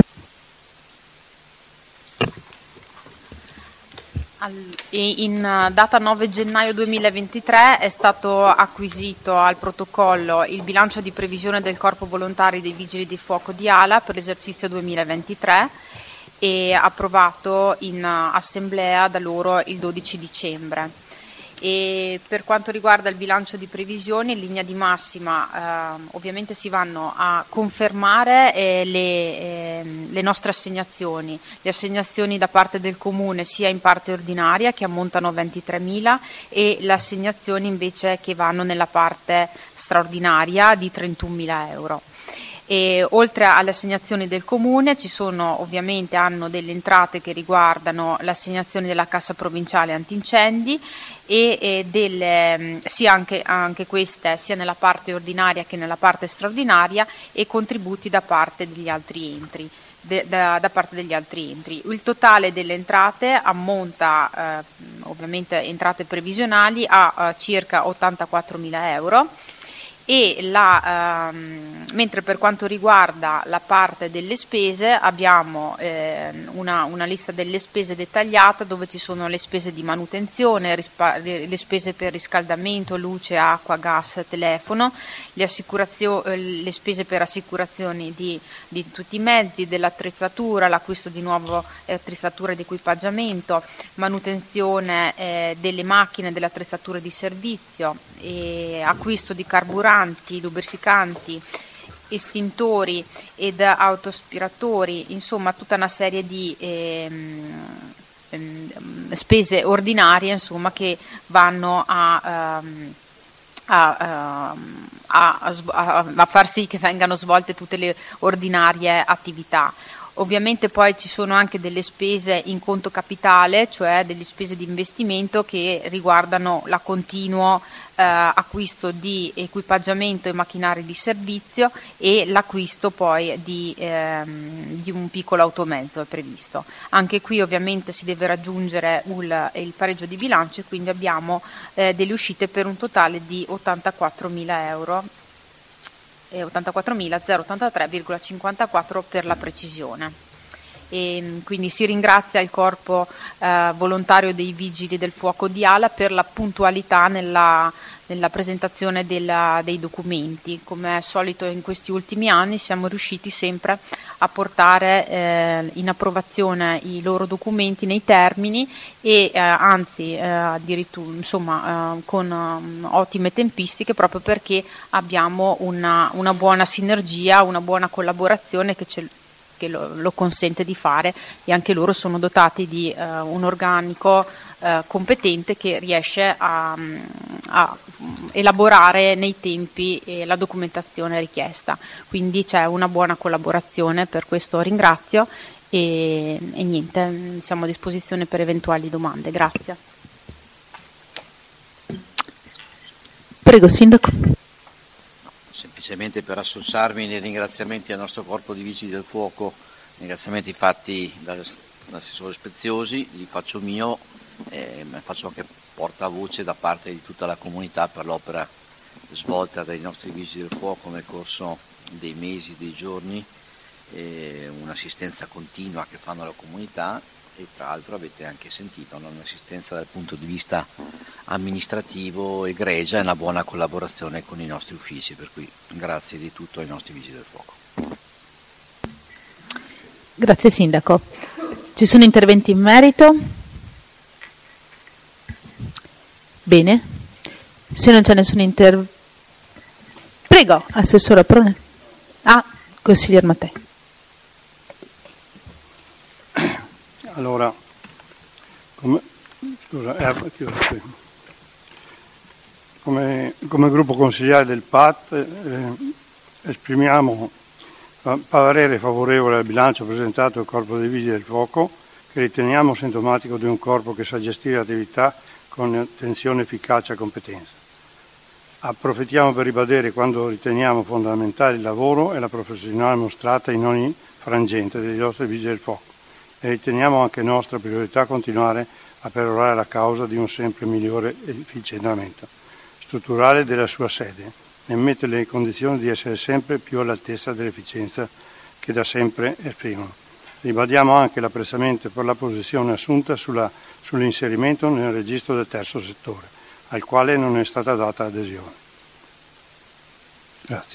In data 9 gennaio 2023 è stato acquisito al protocollo il bilancio di previsione del Corpo Volontari dei Vigili di Fuoco di Ala per l'esercizio 2023 e approvato in assemblea da loro il 12 dicembre. E per quanto riguarda il bilancio di previsione, in linea di massima ovviamente si vanno a confermare le nostre assegnazioni, le assegnazioni da parte del Comune sia in parte ordinaria che ammontano a 23.000 e le assegnazioni invece che vanno nella parte straordinaria di 31.000 euro. E oltre alle assegnazioni del Comune ci sono ovviamente hanno delle entrate che riguardano l'assegnazione della Cassa Provinciale Antincendi e sia anche queste sia nella parte ordinaria che nella parte straordinaria e contributi da parte degli altri enti. Da parte degli altri enti. Il totale delle entrate ammonta ovviamente entrate previsionali a circa 84.000 euro. E mentre per quanto riguarda la parte delle spese abbiamo una lista delle spese dettagliata dove ci sono le spese di manutenzione, le spese per riscaldamento, luce, acqua, gas, telefono, le spese per assicurazioni di tutti i mezzi, dell'attrezzatura, l'acquisto di nuove attrezzature di equipaggiamento, manutenzione delle macchine, delle attrezzature di servizio, e acquisto di carburanti, lubrificanti, estintori ed autoaspiratori, insomma tutta una serie di spese ordinarie insomma, che vanno a far sì che vengano svolte tutte le ordinarie attività. Ovviamente poi ci sono anche delle spese in conto capitale, cioè delle spese di investimento che riguardano la continuo acquisto di equipaggiamento e macchinari di servizio e l'acquisto poi di un piccolo automezzo è previsto. Anche qui ovviamente si deve raggiungere il pareggio di bilancio e quindi abbiamo delle uscite per un totale di 84.000 euro. 84.083,54 per la precisione. E quindi si ringrazia il corpo volontario dei Vigili del Fuoco di Ala per la puntualità nella presentazione dei documenti. Come è solito in questi ultimi anni siamo riusciti sempre a portare in approvazione i loro documenti nei termini e anzi addirittura con ottime tempistiche, proprio perché abbiamo una buona sinergia, una buona collaborazione che lo consente di fare, e anche loro sono dotati di un organico competente che riesce a elaborare nei tempi la documentazione richiesta. Quindi c'è una buona collaborazione, per questo ringrazio e niente, siamo a disposizione per eventuali domande. Grazie. Prego, Sindaco. Semplicemente per associarmi nei ringraziamenti al nostro corpo di Vigili del Fuoco, ringraziamenti fatti dall'assessore Speziosi, li faccio mio e faccio anche portavoce da parte di tutta la comunità per l'opera svolta dai nostri Vigili del Fuoco nel corso dei mesi, dei giorni, un'assistenza continua che fanno alla comunità e tra l'altro avete anche sentito un'assistenza dal punto di vista amministrativo egregia e una buona collaborazione con i nostri uffici, per cui grazie di tutto ai nostri Vigili del Fuoco. Grazie Sindaco. Ci sono interventi in merito? Bene. Se non c'è nessun intervento... Prego, Assessore Prone. Consigliere Mattei. Allora, come gruppo consigliare del PAT esprimiamo parere favorevole al bilancio presentato dal Corpo dei Vigili del Fuoco, che riteniamo sintomatico di un corpo che sa gestire l'attività con attenzione, efficacia e competenza. Approfittiamo per ribadire quanto riteniamo fondamentale il lavoro e la professionalità mostrata in ogni frangente dei nostri Vigili del Fuoco e riteniamo anche nostra priorità continuare a perorare la causa di un sempre migliore efficientamento strutturale della sua sede e metterle in condizione di essere sempre più all'altezza dell'efficienza che da sempre esprimono. Ribadiamo anche l'apprezzamento per la posizione assunta sull'inserimento nel registro del terzo settore, al quale non è stata data adesione. Grazie.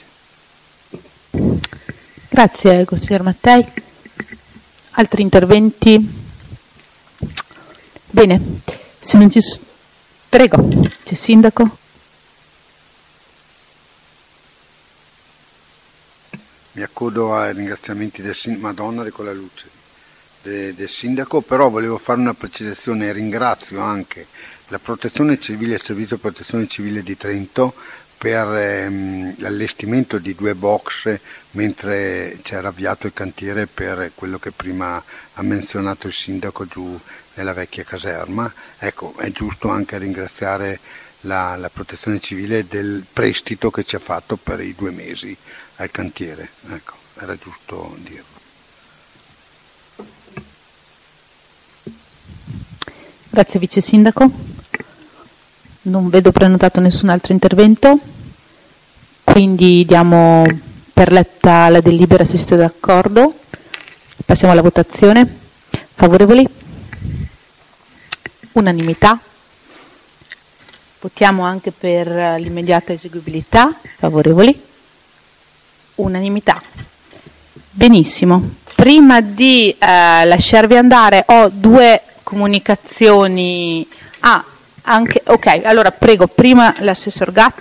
Grazie, consigliere Mattei. Altri interventi? Bene, se non ci... Prego, c'è Sindaco. Mi accodo ai ringraziamenti del Sindaco, Madonna di quella luce, del Sindaco, però volevo fare una precisazione. Ringrazio anche la Protezione Civile e il Servizio di Protezione Civile di Trento per l'allestimento di 2 box mentre c'era avviato il cantiere per quello che prima ha menzionato il Sindaco giù nella vecchia caserma. Ecco, è giusto anche ringraziare la Protezione Civile del prestito che ci ha fatto per i 2 mesi al cantiere. Ecco, era giusto dirlo. Grazie Vice Sindaco. Non vedo prenotato nessun altro intervento, quindi diamo per letta la delibera se siete d'accordo. Passiamo alla votazione. Favorevoli? Unanimità. Votiamo anche per l'immediata eseguibilità. Favorevoli? Unanimità. Benissimo. Prima di lasciarvi andare ho 2 comunicazioni. Ok, allora prego, prima l'assessor Gatto.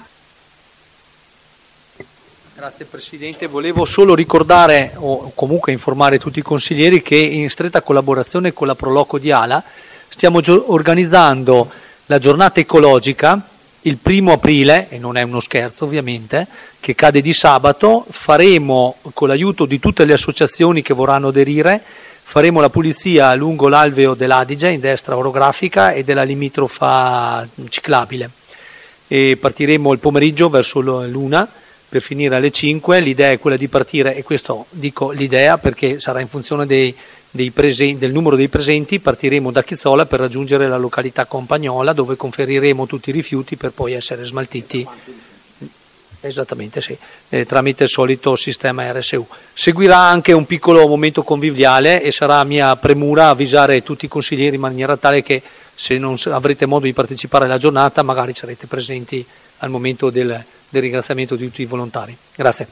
Grazie Presidente, volevo solo ricordare o comunque informare tutti i consiglieri che in stretta collaborazione con la Proloco di Ala stiamo organizzando la giornata ecologica il 1° aprile, e non è uno scherzo ovviamente, che cade di sabato, faremo, con l'aiuto di tutte le associazioni che vorranno aderire, faremo la pulizia lungo l'alveo dell'Adige in destra orografica e della limitrofa ciclabile. E partiremo il pomeriggio verso l'1 per finire alle 5. L'idea è quella di partire, e questo dico l'idea perché sarà in funzione del numero dei presenti, partiremo da Chizzola per raggiungere la località Compagnola, dove conferiremo tutti i rifiuti per poi essere smaltiti. Esattamente, sì, tramite il solito sistema RSU. Seguirà anche un piccolo momento conviviale e sarà mia premura avvisare tutti i consiglieri in maniera tale che, se non avrete modo di partecipare alla giornata, magari sarete presenti al momento del ringraziamento di tutti i volontari. Grazie.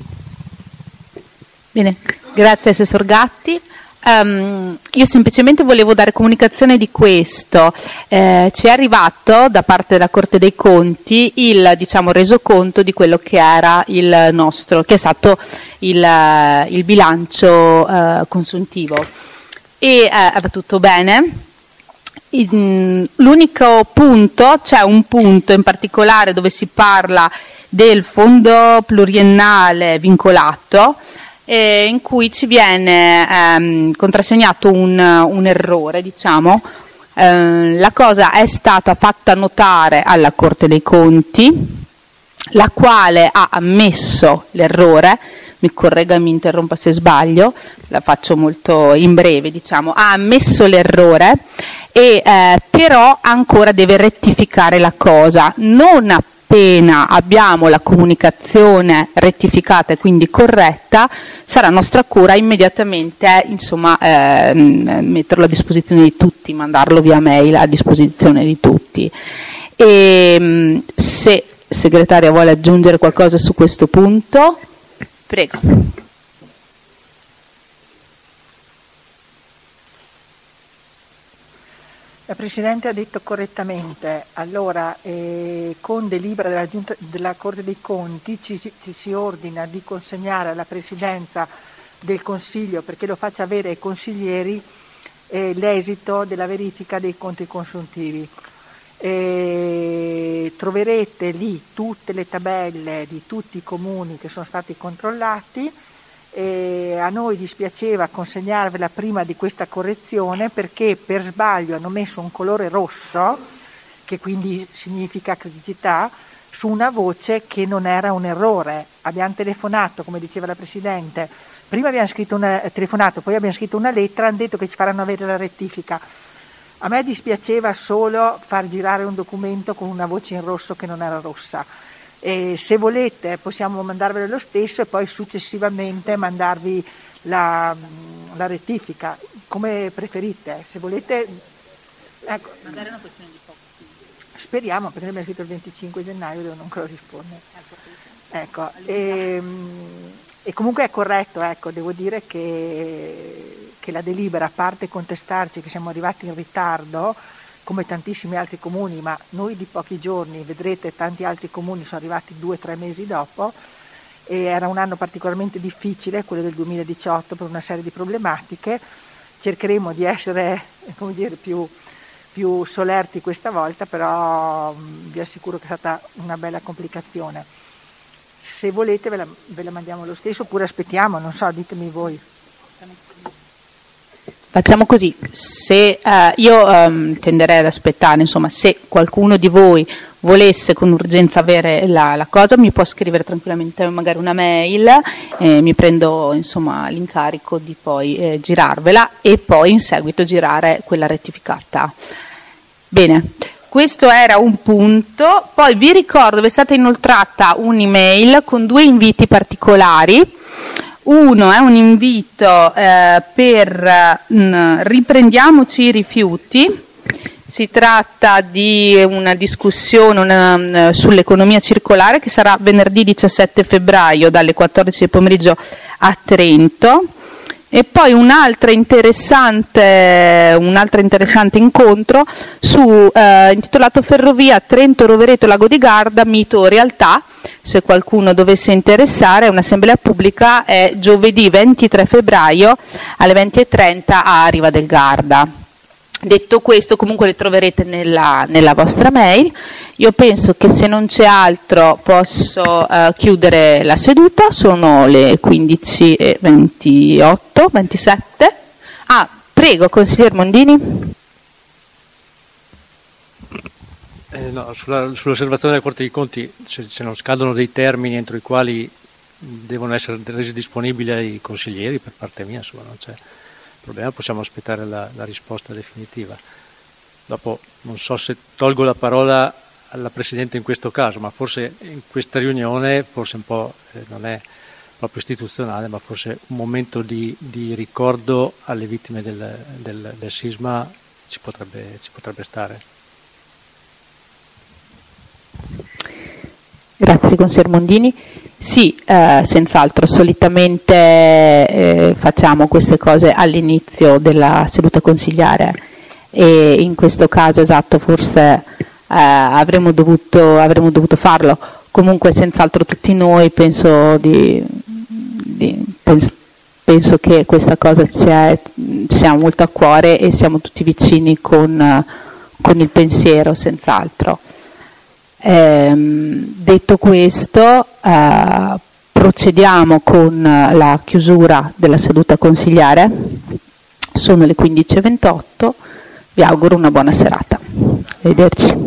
Bene, grazie Assessor Gatti. Io semplicemente volevo dare comunicazione di questo. Ci è arrivato da parte della Corte dei Conti il resoconto di quello che era il nostro, che è stato il bilancio consuntivo, e va tutto bene. L'unico punto, c'è un punto in particolare dove si parla del fondo pluriennale vincolato, in cui ci viene contrassegnato un errore, diciamo. La cosa è stata fatta notare alla Corte dei Conti, la quale ha ammesso l'errore. Mi corregga e mi interrompa se sbaglio, la faccio molto in breve, diciamo. Ha ammesso l'errore e però ancora deve rettificare la cosa. Non appena abbiamo la comunicazione rettificata e quindi corretta, sarà nostra cura immediatamente metterlo a disposizione di tutti, mandarlo via mail a disposizione di tutti. E se segretaria vuole aggiungere qualcosa su questo punto, prego. La Presidente ha detto correttamente. Allora, con delibera della Corte dei Conti ci si ordina di consegnare alla Presidenza del Consiglio, perché lo faccia avere ai consiglieri, l'esito della verifica dei conti consuntivi. Troverete lì tutte le tabelle di tutti i comuni che sono stati controllati. A noi dispiaceva consegnarvela prima di questa correzione, perché per sbaglio hanno messo un colore rosso, che quindi significa criticità, su una voce che non era un errore. Abbiamo telefonato, come diceva la Presidente, prima abbiamo telefonato, poi abbiamo scritto una lettera, hanno detto che ci faranno avere la rettifica. A me dispiaceva solo far girare un documento con una voce in rosso che non era rossa. Se volete possiamo mandarvelo lo stesso e poi successivamente mandarvi la rettifica, come preferite. Se volete, ecco, magari è una questione di poco. Speriamo, perché noi abbiamo scritto il 25 gennaio, devono ancora rispondere. Ecco, e comunque è corretto, ecco, devo dire che la delibera, a parte contestarci che siamo arrivati in ritardo, come tantissimi altri comuni, ma noi di pochi giorni, vedrete tanti altri comuni sono arrivati 2 o 3 mesi dopo, e era un anno particolarmente difficile, quello del 2018, per una serie di problematiche. Cercheremo di essere, come dire, più solerti questa volta, però vi assicuro che è stata una bella complicazione. Se volete ve la mandiamo lo stesso, oppure aspettiamo, non so, ditemi voi. Facciamo così, se io tenderei ad aspettare, insomma, se qualcuno di voi volesse con urgenza avere la cosa, mi può scrivere tranquillamente magari una mail, mi prendo insomma l'incarico di poi girarvela e poi in seguito girare quella rettificata. Bene, questo era un punto. Poi vi ricordo che è stata inoltrata un'email con 2 inviti particolari. Uno è un invito per riprendiamoci i rifiuti. Si tratta di una discussione sull'economia circolare che sarà venerdì 17 febbraio dalle 14 del pomeriggio a Trento. E poi un altro interessante incontro intitolato Ferrovia Trento-Rovereto-Lago di Garda, mito o realtà. Se qualcuno dovesse interessare, un'assemblea pubblica è giovedì 23 febbraio alle 20:30 a Riva del Garda. Detto questo, comunque le troverete nella vostra mail. Io penso che se non c'è altro posso chiudere la seduta, sono le 15:28, 27. Prego, consigliere Mondini. No, sull'osservazione della Corte dei Conti, se non scadono dei termini entro i quali devono essere resi disponibili ai consiglieri, per parte mia, insomma, non c'è problema, possiamo aspettare la risposta definitiva. Dopo non so se tolgo la parola alla Presidente in questo caso, ma forse in questa riunione, forse un po' non è proprio istituzionale, ma forse un momento di ricordo alle vittime del sisma ci potrebbe stare. Grazie consigliere Mondini. Sì, senz'altro, solitamente facciamo queste cose all'inizio della seduta consigliare e in questo caso esatto forse avremmo dovuto farlo. Comunque senz'altro tutti noi penso che questa cosa ci ha molto a cuore e siamo tutti vicini con il pensiero senz'altro. Detto questo, procediamo con la chiusura della seduta consigliare. Sono le 15:28, vi auguro una buona serata. Arrivederci.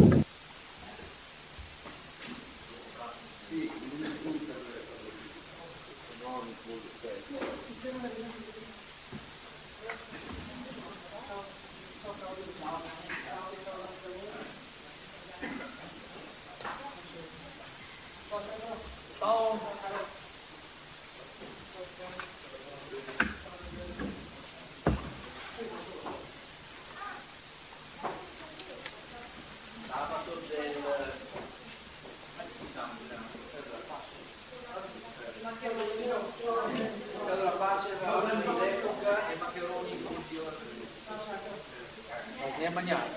Mangiare.